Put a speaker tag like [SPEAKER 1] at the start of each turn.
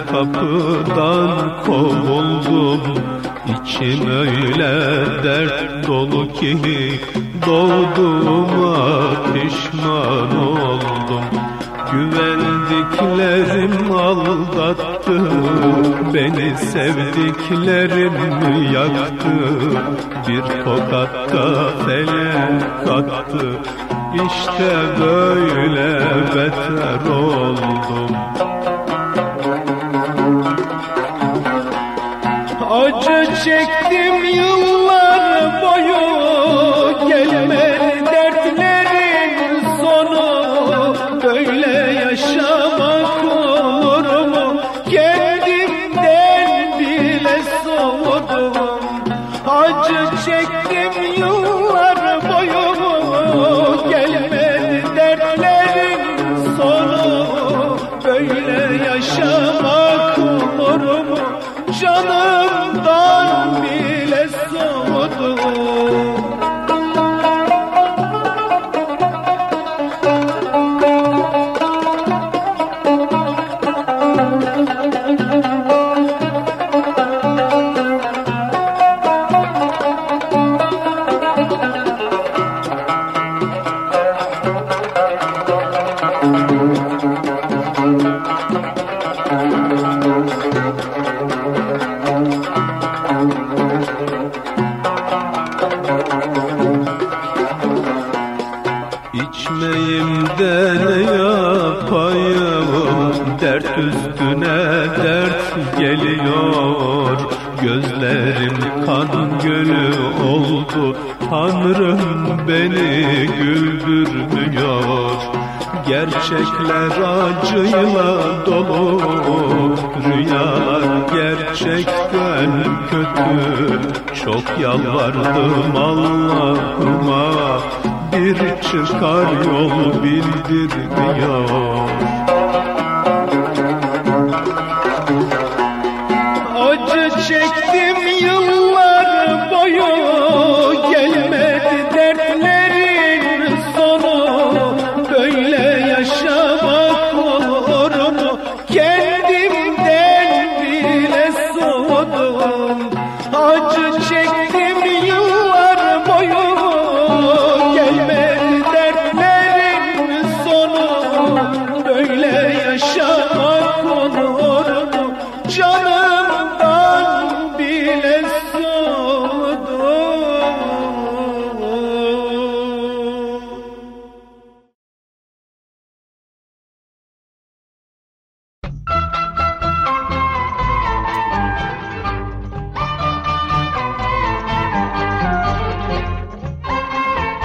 [SPEAKER 1] kapıdan kovuldum. İçim öyle dert dolu ki doğduğuma pişman oldum. Güvendiklerim aldattı, beni sevdiklerim yaktı. Bir tokatta felek attı, İşte böyle beter oldum. Acı çektim yıllar boyu, gelmedi dertlerin sonu. Böyle yaşamak olur mu? Kendimden bile soğudum. Acı çektim yıllar boyu, gelmedi dertlerin sonu. Böyle yaşamak olur mu? Canımdan bile soğudum. İçmeyim de ne yapayım, dert üstüne dert geliyor. Gözlerim kan gölü oldu, Tanrım beni güldürmüyor. Gerçekler acıyla dolu, rüyalar gerçekten kötü. Çok yalvardım Allah'ıma, bir çıkar yol bildirmiyor. Acı çektim yıllar boyu, gelmedi dertlerin sonu. Böyle yaşamak olur mu? Kendimden bile soğudum. Acı çektim yıllar boyu, gelmedi dertlerin sonu. Böyle yaşamak olur mu? Canımdan bile soğudum.